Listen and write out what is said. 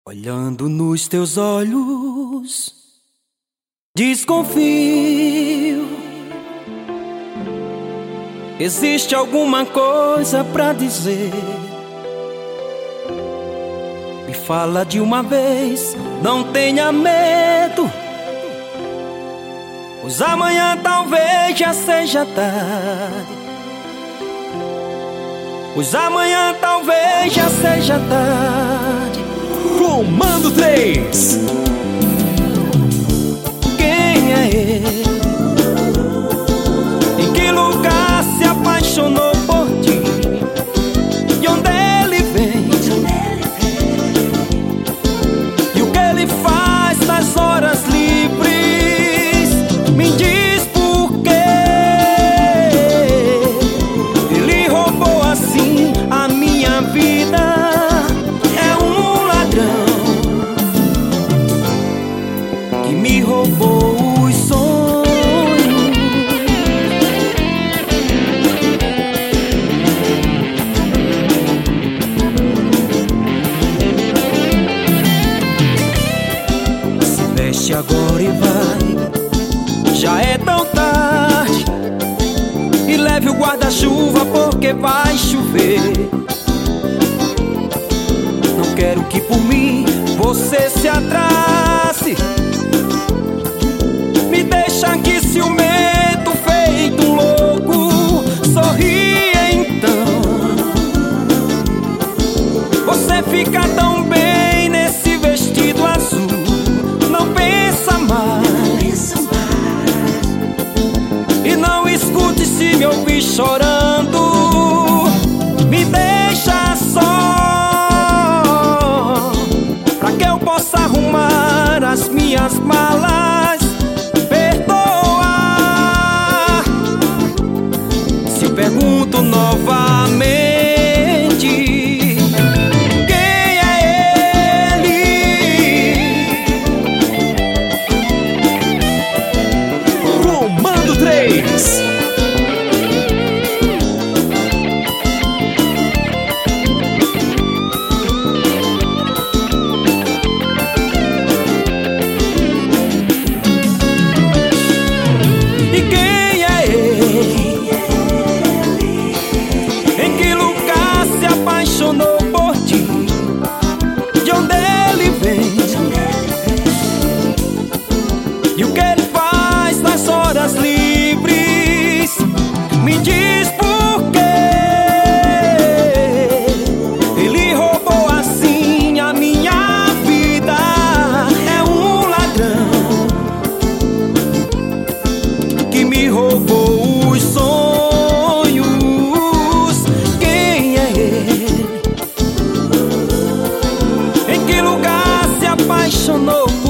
Olhando nos teus olhos, desconfio. Existe alguma coisa pra dizer? Me fala de uma vez, não tenha medo, pois amanhã talvez já seja tarde. Pois amanhã talvez já seja tarde. Comando 3. Quem é ele? Em que lugar se apaixonou por ti? De onde ele vem? E o que ele faz nas horas livres? Me diz por quê. Ele roubou assim a minha vida. Me roubou os sonhos. Se veste agora e vai, já é tão tarde. E leve o guarda-chuva porque vai chover. Não quero que por mim você se atrase. Me deixa aqui ciumento, feito um louco. Sorri então. Você fica tão bem nesse vestido azul. Não pensa mais. E não escute se me ouvir chorando. Me deixa só, pra que eu possa arrumar as minhas malas. Pergunto novamente, quem é ele? Comando 3. E quem é ele? Apaixonou por ti. De onde ele vem? E o que ele faz nas horas livres? Me diz por quê. Ele roubou assim a minha vida. É um ladrão que me roubou os sonhos. Apaixonou